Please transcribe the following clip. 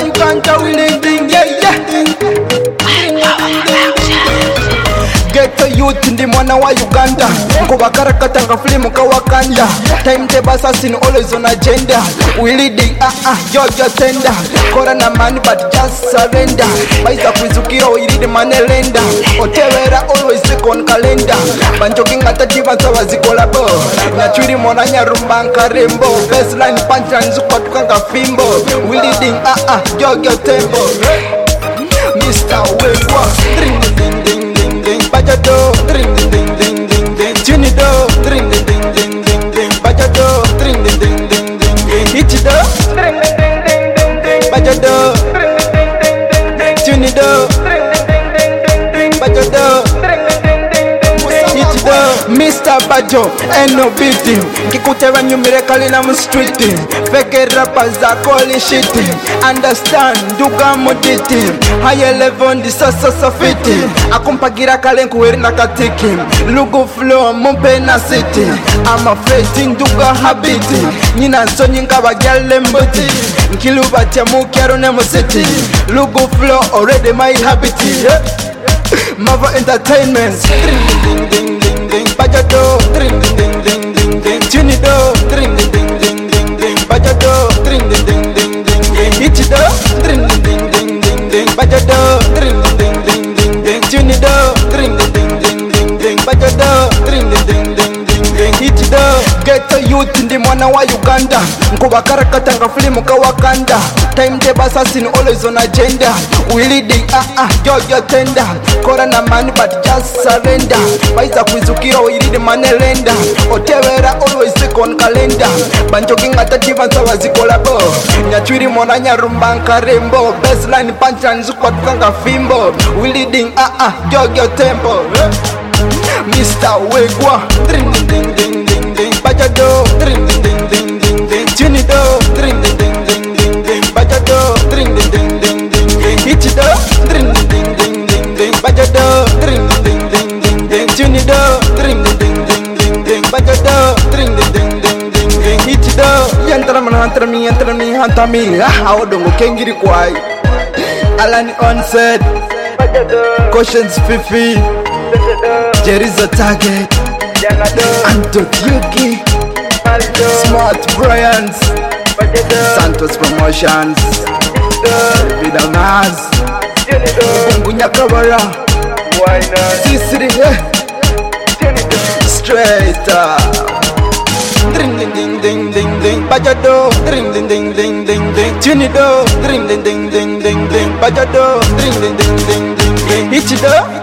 Uganda we leading, yeah, yeah. Ghetto youth ndi mwana wa Uganda. Nkubakarakata nga filimu ka Wakanda. Timetable assassin always on agenda. We leading, yo tender. Kora na man but just surrender. Baiza kwizukira we lead manelenda. Otewera always on calendar. Banjoking atajiva sawa zikola bo. Nyachuri mwana nyarumba nkarembo. Baseline punchline zuko tukanga fimbo. We leading, yo tembo. Mr. Wegwa. Ding ding ding ding ding. Bajado. Ding ding ding ding ding ding. Tunido. Ding ding ding ding ding ding. Bajado. Ding ding ding ding ding ding. Ichido. Ding ding ding ding ding ding. Bajado. Ding ding ding ding ding ding. Tunido. Ding ding ding ding ding ding. Bajado. Ding ding ding ding ding. Ichido. Mr. Bajo, ain't no beating. Kikuteva nyumire kalina mu street. Fake rappers are calling shit. Understand, duga moditi. Higher level ndi sasa safiti. Akumpagira kale nkuweri na katiki. Lugu flow mumpe na city. I'm afraid nduga habiti. Nina sonyi nkaba gyale mbuti. Nkilu batia mukiaro nemo city. Lugu flow already my habiti. Mava entertainment. Ding ding ding ding ding. Bajado. Ding ding ding ding ding ding. Tunido. Ding ding ding ding ding ding. Bajado. Ding ding ding ding ding ding. Ichido. Ding ding ding ding ding ding. Bajado. Ding ding ding ding ding ding. Tunido. Ding ding ding ding ding ding. Bajado. Ding ding ding ding ding ding. Ichido. Ghetto youth ndi mwana wa Uganda. Nkubakarakata nga filimu ka Wakanda. Timetable assassin always on agenda. We leading, yo tender. Kora na man but just surrender. Baiza kwizukira we lead manelenda. Otewera always on calendar. Banjoking atajiva sawa zikola bo. Nyachuri mwana nyarumba nkarembo. Baseline punchline zuko tukanga fimbo. We leading, yo tempo. Mr. Wegwa. Ding ding ding ding ding. Bajado. Ding ding ding ding ding ding. Tunido. Ding ding ding ding ding ding. Bajado. Ding ding ding ding ding ding. Ichido. Ding ding ding ding ding. Bajado. Ding ding ding ding ding. Tunido. Ding ding ding ding ding. Bajado. Ding ding ding ding ding. Ichido. Yantara man hantara mi hantami. Aodongo kengiri kwai. Alani on set. Cautions Fifi. Jerry's a target. Antot Yuki. Smart Bryans. Santos Promotions. Vida Maz. Bungunya Kabara. Sisri. Straight up. Ding ding ding ding ding ding. Bajado. Ding ding ding ding ding ding. Tunido. Ding ding ding ding ding ding. Bajado. Ding ding ding ding ding ding. Ichido.